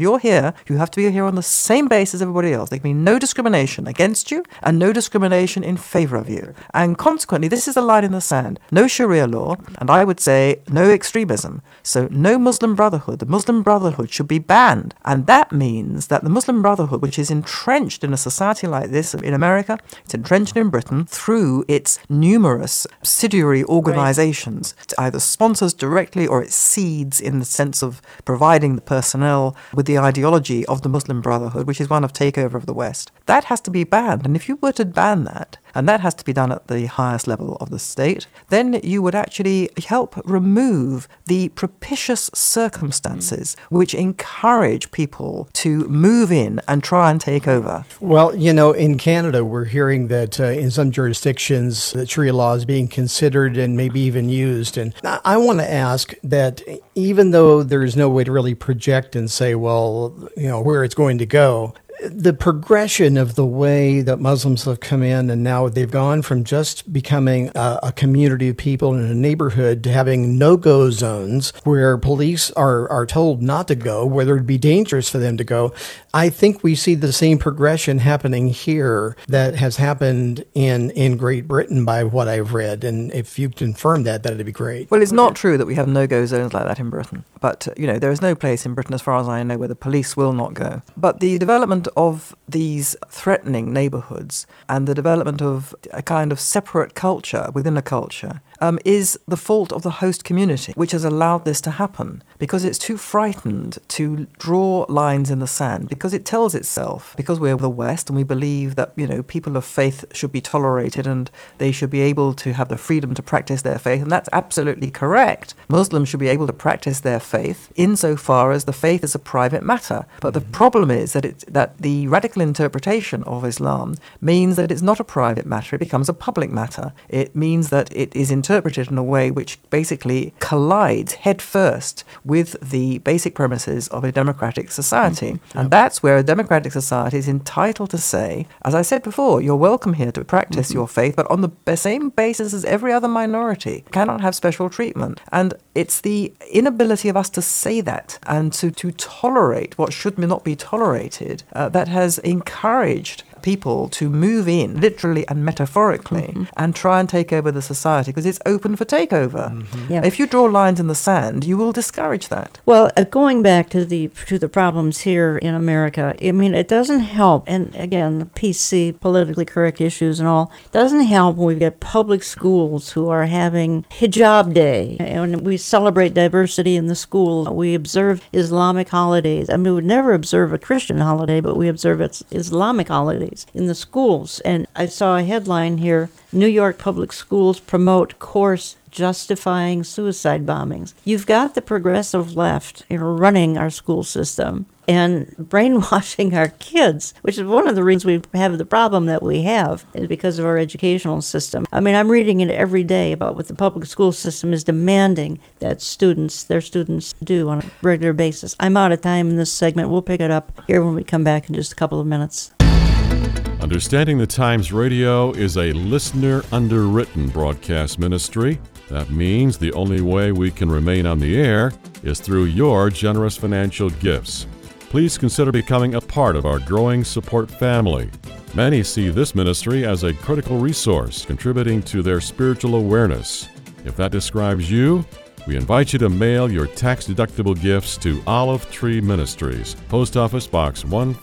you're here, you have to be here on the same basis as everybody else. There can be no discrimination against you and no discrimination in favor of you. And consequently, this is a line in the sand. No Sharia law, and I would say no extremism. So no Muslim Brotherhood. The Muslim Brotherhood should be banned. And that means that the Muslim Brotherhood, which is entrenched in a society like this in America, it's entrenched in Britain through its numerous subsidiary organizations. It either sponsors directly or it seeds in the sense of providing the personnel with the ideology of the Muslim Brotherhood, which is one of takeover of the West. That has to be banned. And if you were to ban that, and that has to be done at the highest level of the state, then you would actually help remove the propitious circumstances which encourage people to move in and try and take over. Well, you know, in Canada, we're hearing that in some jurisdictions, the Sharia law is being considered and maybe even used. And I want to ask that even though there's no way to really project and say, well, you know, where it's going to go, the progression of the way that Muslims have come in and now they've gone from just becoming a community of people in a neighborhood to having no-go zones where police are told not to go, whether it'd be dangerous for them to go. I think we see the same progression happening here that has happened in Great Britain by what I've read. And if you confirm that, that'd be great. Well, it's not true that we have no-go zones like that in Britain. But, you know, there is no place in Britain, as far as I know, where the police will not go. But the development of these threatening neighborhoods and the development of a kind of separate culture within a culture is the fault of the host community, which has allowed this to happen, because it's too frightened to draw lines in the sand, because it tells itself, because we're the West and we believe that, you know, people of faith should be tolerated and they should be able to have the freedom to practice their faith, and that's absolutely correct. Muslims should be able to practice their faith insofar as the faith is a private matter. But the problem is that the radical interpretation of Islam means that it's not a private matter, it becomes a public matter. It means that it is interpreted in a way which basically collides headfirst with the basic premises of a democratic society. And that's where a democratic society is entitled to say, as I said before, you're welcome here to practice your faith, but on the same basis as every other minority, cannot have special treatment. And it's the inability of us to say that and to tolerate what should not be tolerated that has encouraged people to move in, literally and metaphorically, and try and take over the society, because it's open for takeover. Yeah. If you draw lines in the sand, you will discourage that. Well, going back to the problems here in America, I mean, it doesn't help, and again, the PC, politically correct issues and all, doesn't help when we get public schools who are having hijab day, and we celebrate diversity in the school. We observe Islamic holidays. I mean, we would never observe a Christian holiday, but we observe Islamic holidays in the schools. And I saw a headline here, New York public schools promote course justifying suicide bombings. You've got the progressive left, running our school system and brainwashing our kids, which is one of the reasons we have the problem that we have, is because of our educational system. I mean, I'm reading it every day about what the public school system is demanding that their students do on a regular basis. I'm out of time in this segment. We'll pick it up here when we come back in just a couple of minutes. Understanding the Times Radio is a listener-underwritten broadcast ministry. That means the only way we can remain on the air is through your generous financial gifts. Please consider becoming a part of our growing support family. Many see this ministry as a critical resource, contributing to their spiritual awareness. If that describes you, we invite you to mail your tax-deductible gifts to Olive Tree Ministries, Post Office Box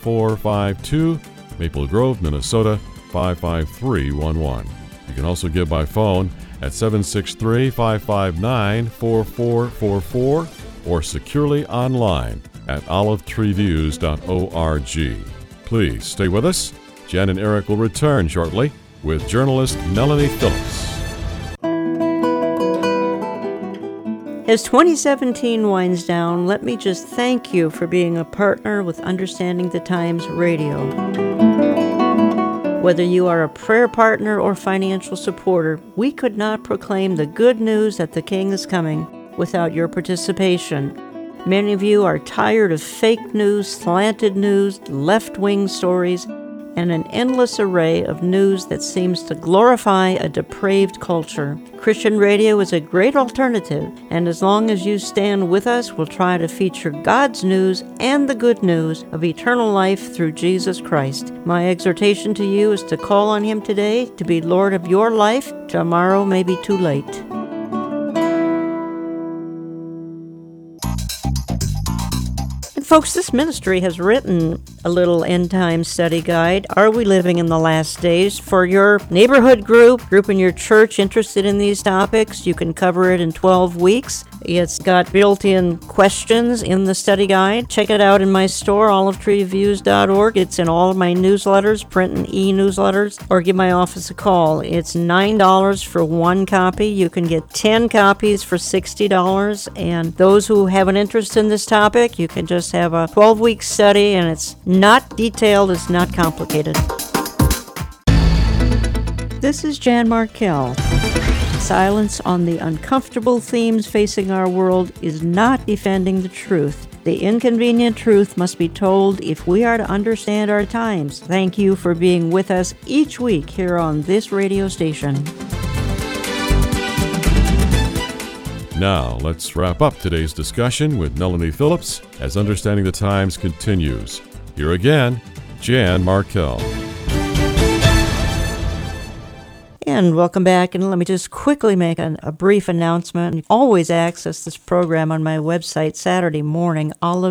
1452, Maple Grove, Minnesota 55311. You can also give by phone at 763-559-4444 or securely online at olivetreeviews.org. Please stay with us. Jen and Eric will return shortly with journalist Melanie Phillips. As 2017 winds down, let me just thank you for being a partner with Understanding the Times Radio. Whether you are a prayer partner or financial supporter, we could not proclaim the good news that the King is coming without your participation. Many of you are tired of fake news, slanted news, left-wing stories, and an endless array of news that seems to glorify a depraved culture. Christian radio is a great alternative, and as long as you stand with us, we'll try to feature God's news and the good news of eternal life through Jesus Christ. My exhortation to you is to call on Him today to be Lord of your life. Tomorrow may be too late. Folks, this ministry has written a little end time study guide. Are we living in the last days? For your neighborhood group in your church interested in these topics, you can cover it in 12 weeks. It's got built-in questions in the study guide. Check it out in my store, olivetreeviews.org. It's in all of my newsletters, print and e-newsletters, or give my office a call. It's $9 for one copy. You can get 10 copies for $60. And those who have an interest in this topic, you can just have a 12-week study, and it's not detailed, it's not complicated. This is Jan Markell. Silence on the uncomfortable themes facing our world is not defending the truth. The inconvenient truth must be told if we are to understand our times. Thank you for being with us each week here on this radio station. Now, let's wrap up today's discussion with Melanie Phillips as Understanding the Times continues. Here again, Jan Markell. And welcome back, and let me just quickly make a brief announcement. You always access this program on my website Saturday morning,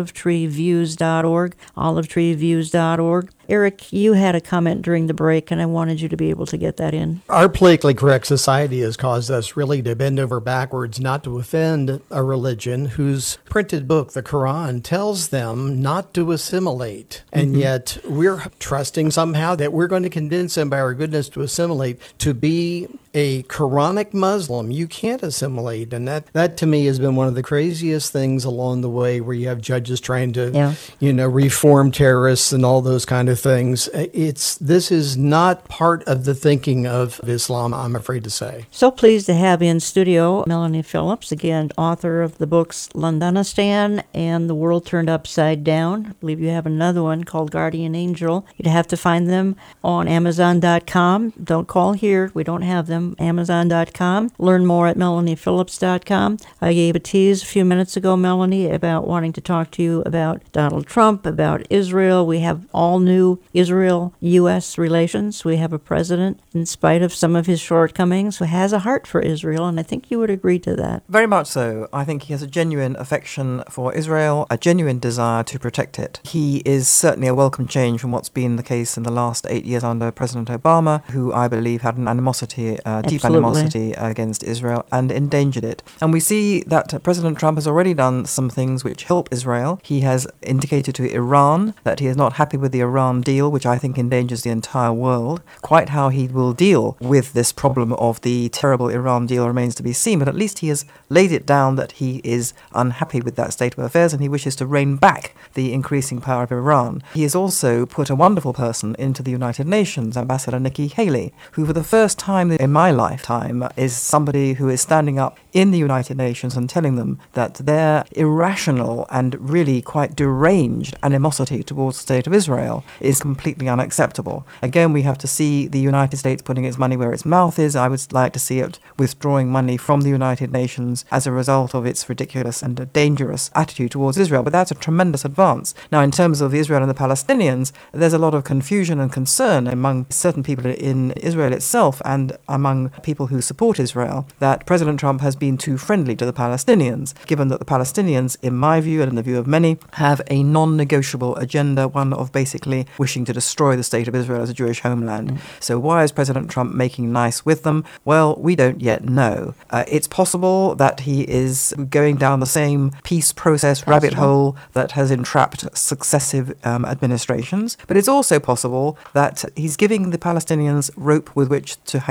olivetreeviews.org, olivetreeviews.org. Eric, you had a comment during the break, and I wanted you to be able to get that in. Our politically correct society has caused us really to bend over backwards not to offend a religion whose printed book, the Quran, tells them not to assimilate. And yet we're trusting somehow that we're going to convince them by our goodness to assimilate, to be a Quranic Muslim. You can't assimilate. And that to me has been one of the craziest things along the way, where you have judges trying to, reform terrorists and all those kind of things. This is not part of the thinking of Islam, I'm afraid to say. So pleased to have in studio Melanie Phillips, again, author of the books Londonistan and The World Turned Upside Down. I believe you have another one called Guardian Angel. You'd have to find them on Amazon.com. Don't call here. We don't have them. Amazon.com. Learn more at MelaniePhillips.com. I gave a tease a few minutes ago, Melanie, about wanting to talk to you about Donald Trump, about Israel. We have all new Israel-U.S. relations. We have a president, in spite of some of his shortcomings, who has a heart for Israel, and I think you would agree to that. Very much so. I think he has a genuine affection for Israel, a genuine desire to protect it. He is certainly a welcome change from what's been the case in the last 8 years under President Obama, who I believe had an animosity, deep animosity against Israel, and endangered it. And we see that President Trump has already done some things which help Israel. He has indicated to Iran that he is not happy with the Iran deal, which I think endangers the entire world. Quite how he will deal with this problem of the terrible Iran deal remains to be seen, but at least he has laid it down that he is unhappy with that state of affairs and he wishes to rein back the increasing power of Iran. He has also put a wonderful person into the United Nations, Ambassador Nikki Haley, who for the first time in my lifetime is somebody who is standing up in the United Nations and telling them that their irrational and really quite deranged animosity towards the state of Israel is completely unacceptable. Again, we have to see the United States putting its money where its mouth is. I would like to see it withdrawing money from the United Nations as a result of its ridiculous and dangerous attitude towards Israel. But that's a tremendous advance. Now, in terms of Israel and the Palestinians, there's a lot of confusion and concern among certain people in Israel itself and among people who support Israel that President Trump has been too friendly to the Palestinians, given that the Palestinians, in my view and in the view of many, have a non-negotiable agenda, one of basically wishing to destroy the state of Israel as a Jewish homeland. So why is President Trump making nice with them? Well, we don't yet know. It's possible that he is going down the same peace process rabbit hole that has entrapped successive administrations, but it's also possible that he's giving the Palestinians rope with which to hang their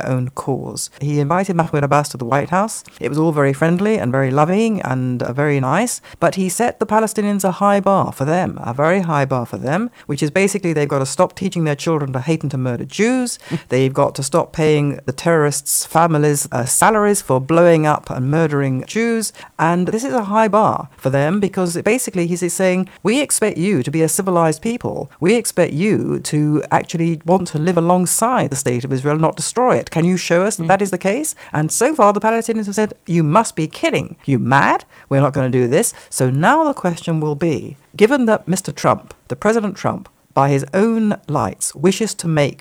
their own cause. He invited Mahmoud Abbas to the White House. It was all very friendly and very loving and very nice, but he set the Palestinians a high bar for them, a very high bar for them, which is basically they've got to stop teaching their children to hate and to murder Jews. They've got to stop paying the terrorists' families salaries for blowing up and murdering Jews. And this is a high bar for them because basically he's saying, we expect you to be a civilized people. We expect you to actually want to live alongside the state of Israel, not destroy it. Can you show us that that is the case? And so far the Palestinians have said, you must be kidding. You mad? We're not going to do this. So now the question will be, given that Mr. Trump, the President Trump, by his own lights, wishes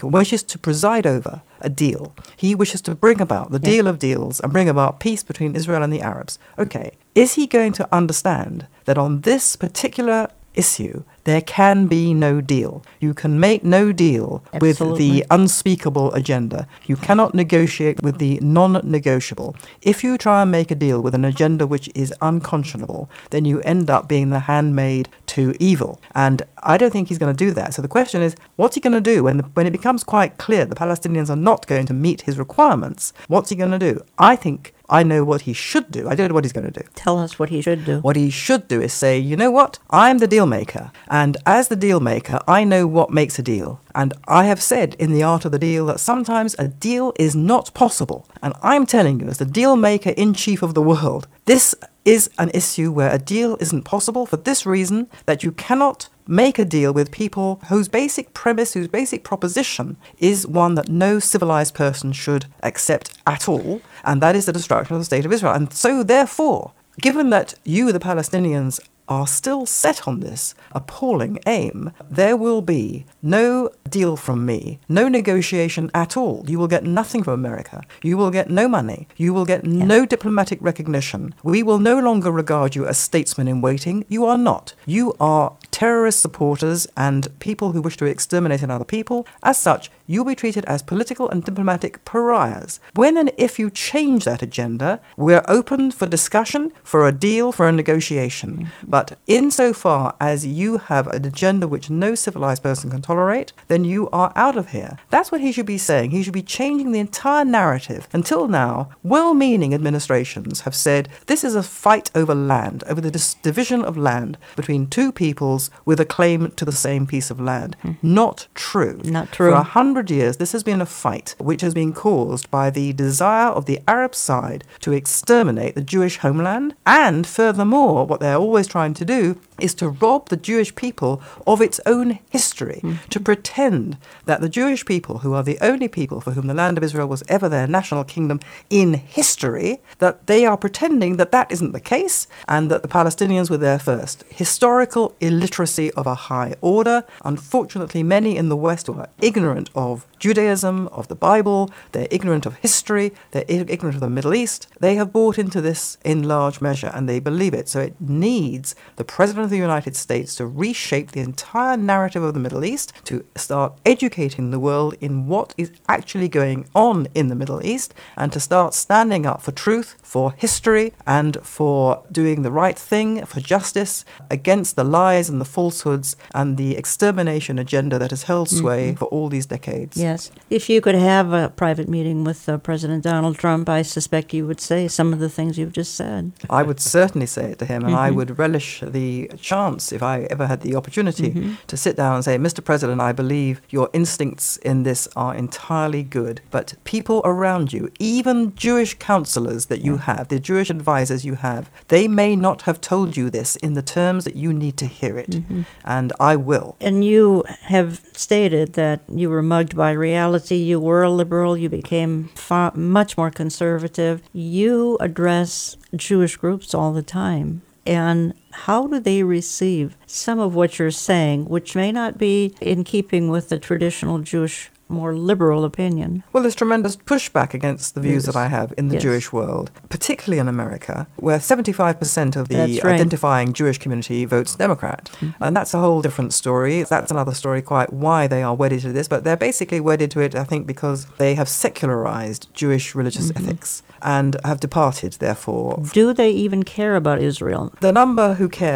to preside over a deal. He wishes to bring about the deal of deals and bring about peace between Israel and the Arabs. Okay, is he going to understand that on this particular issue, there can be no deal? You can make no deal with the unspeakable agenda. You cannot negotiate with the non-negotiable. If you try and make a deal with an agenda which is unconscionable, then you end up being the handmaid to evil. And I don't think he's going to do that. So the question is, what's he going to do when it becomes quite clear the Palestinians are not going to meet his requirements? What's he going to do? I think I know what he should do. I don't know what he's going to do. Tell us what he should do. What he should do is say, you know what? I'm the deal maker. And as the deal maker, I know what makes a deal. And I have said in The Art of the Deal that sometimes a deal is not possible. And I'm telling you, as the deal maker in chief of the world, this is an issue where a deal isn't possible for this reason, that you cannot make a deal with people whose basic premise, whose basic proposition is one that no civilized person should accept at all, and that is the destruction of the state of Israel. And so therefore, given that you, the Palestinians, are still set on this appalling aim, there will be no deal from me, no negotiation at all. You will get nothing from America. You will get no money. You will get no diplomatic recognition. We will no longer regard you as statesmen in waiting. You are not. You are terrorist supporters and people who wish to exterminate another people. As such, you'll be treated as political and diplomatic pariahs. When and if you change that agenda, we're open for discussion, for a deal, for a negotiation. But insofar as you have an agenda which no civilized person can tolerate, then you are out of here. That's what he should be saying. He should be changing the entire narrative. Until now, well-meaning administrations have said this is a fight over land, over the division of land between two peoples with a claim to the same piece of land. Not true. Not true. For 100 years, this has been a fight which has been caused by the desire of the Arab side to exterminate the Jewish homeland, and furthermore, what they're always trying to do is to rob the Jewish people of its own history, to pretend that the Jewish people, who are the only people for whom the land of Israel was ever their national kingdom in history, that they are pretending that that isn't the case and that the Palestinians were there first. Historical illiteracy of a high order. Unfortunately, many in the West who are ignorant of Judaism, of the Bible, they're ignorant of history, they're ignorant of the Middle East. They have bought into this in large measure and they believe it. So it needs the President of the United States to reshape the entire narrative of the Middle East, to start educating the world in what is actually going on in the Middle East, and to start standing up for truth, for history, and for doing the right thing, for justice, against the lies and the falsehoods and the extermination agenda that has held sway for all these decades. Yes. If you could have a private meeting with President Donald Trump, I suspect you would say some of the things you've just said. I would certainly say it to him, and I would relish the chance, if I ever had the opportunity, to sit down and say, Mr. President, I believe your instincts in this are entirely good, but people around you, even Jewish counselors that you have, the Jewish advisors you have, they may not have told you this in the terms that you need to hear it, and I will. And you have stated that you were mugged by reality. You were a liberal. You became much more conservative. You address Jewish groups all the time. And how do they receive some of what you're saying, which may not be in keeping with the traditional Jewish, more liberal opinion? Well, there's tremendous pushback against the views that I have in the Jewish world, particularly in America, where 75% of the identifying Jewish community votes Democrat. And that's a whole different story. That's another story, quite why they are wedded to this. But they're basically wedded to it, I think, because they have secularized Jewish religious ethics and have departed, therefore. Do they even care about Israel? The number who care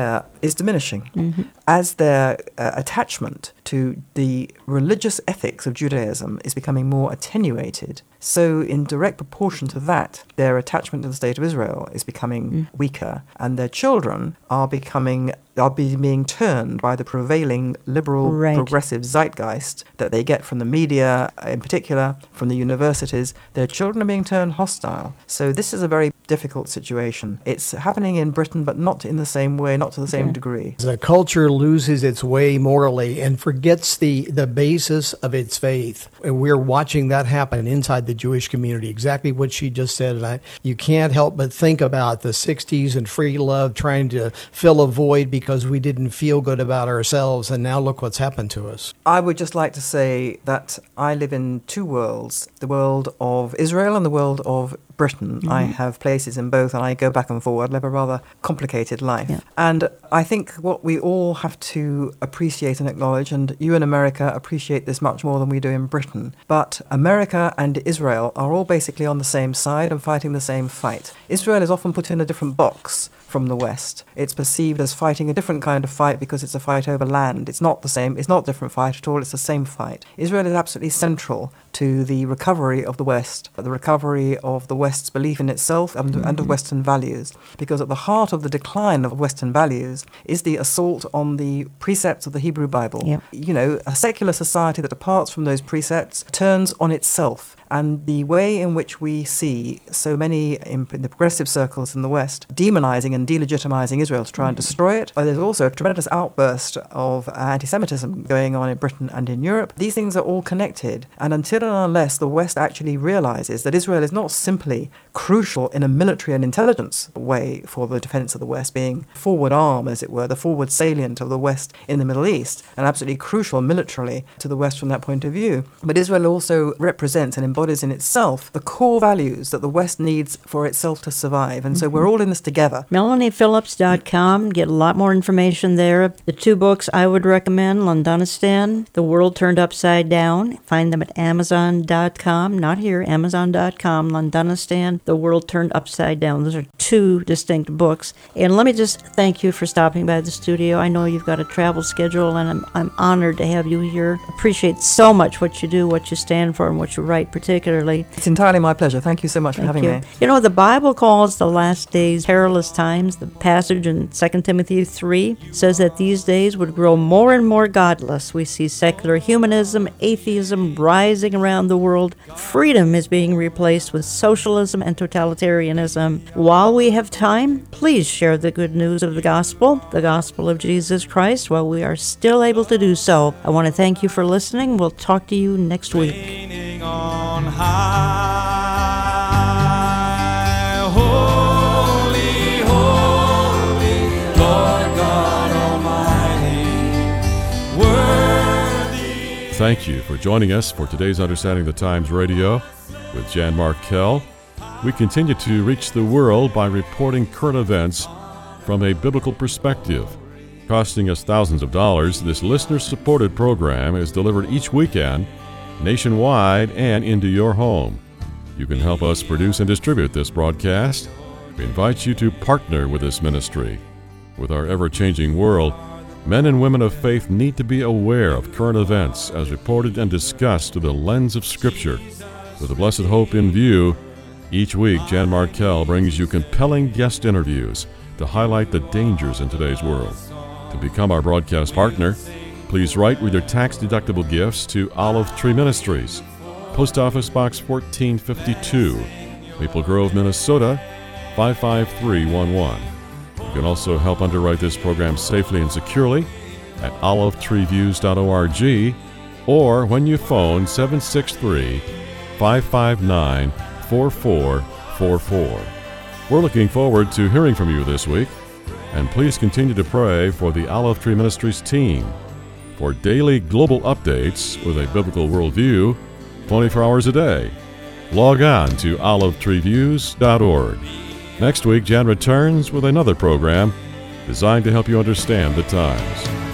is diminishing as their attachment to the religious ethics of Judaism is becoming more attenuated. So in direct proportion to that, their attachment to the State of Israel is becoming weaker, and their children are being turned by the prevailing liberal, progressive zeitgeist that they get from the media, in particular from the universities. Their children are being turned hostile. So this is a very difficult situation. It's happening in Britain, but not in the same way, not to the same degree. The culture loses its way morally and forgets the basis of its faith. And we're watching that happen inside the Jewish community, exactly what she just said. And you can't help but think about the 60s and free love trying to fill a void because we didn't feel good about ourselves. And now look what's happened to us. I would just like to say that I live in two worlds, the world of Israel and the world of Britain. I have places in both, and I go back and forward. I live a rather complicated life. Yeah. And I think what we all have to appreciate and acknowledge, and you in America appreciate this much more than we do in Britain, but America and Israel are all basically on the same side and fighting the same fight. Israel is often put in a different box from the West. It's perceived as fighting a different kind of fight because it's a fight over land. It's not the same. It's not a different fight at all. It's the same fight. Israel is absolutely central to the recovery of the West, the recovery of the West's belief in itself and of Western values. Because at the heart of the decline of Western values is the assault on the precepts of the Hebrew Bible. Yep. You know, a secular society that departs from those precepts turns on itself. And the way in which we see so many in the progressive circles in the West demonizing and delegitimizing Israel to try and destroy it, there's also a tremendous outburst of anti-Semitism going on in Britain and in Europe. These things are all connected. And until and unless the West actually realizes that Israel is not simply crucial in a military and intelligence way for the defense of the West, being forward arm, as it were, the forward salient of the West in the Middle East, and absolutely crucial militarily to the West from that point of view. But Israel also represents and embodies in itself the core values that the West needs for itself to survive. And so we're all in this together. MelaniePhillips.com. Get a lot more information there. The two books I would recommend, Londonistan, The World Turned Upside Down. Find them at Amazon.com. Not here, Amazon.com. Londonistan, The World Turned Upside Down. Those are two distinct books. And let me just thank you for stopping by the studio. I know you've got a travel schedule, and I'm honored to have you here. Appreciate so much what you do, what you stand for, and what you write particularly. It's entirely my pleasure. Thank you so much for having me. You know, the Bible calls the last days perilous times. The passage in 2 Timothy 3 says that these days would grow more and more godless. We see secular humanism, atheism rising around the world. Freedom is being replaced with socialism and totalitarianism. While we have time, please share the good news of the gospel of Jesus Christ, while we are still able to do so. I want to thank you for listening. We'll talk to you next week. On high, holy, holy, Lord God Almighty, worthy. Thank you for joining us for today's Understanding the Times Radio with Jan Markell. We continue to reach the world by reporting current events from a biblical perspective. Costing us thousands of dollars, this listener-supported program is delivered each weekend nationwide and into your home. You can help us produce and distribute this broadcast. We invite you to partner with this ministry. With our ever-changing world, men and women of faith need to be aware of current events as reported and discussed through the lens of Scripture. With the blessed hope in view, each week Jan Markell brings you compelling guest interviews to highlight the dangers in today's world. To become our broadcast partner, please write with your tax-deductible gifts to Olive Tree Ministries, Post Office Box 1452, Maple Grove, Minnesota 55311. You can also help underwrite this program safely and securely at olivetreeviews.org or when you phone 763-559-4444. We're looking forward to hearing from you this week, and please continue to pray for the Olive Tree Ministries team. For daily global updates with a biblical worldview, 24 hours a day, log on to olivetreeviews.org. Next week, Jan returns with another program designed to help you understand the times.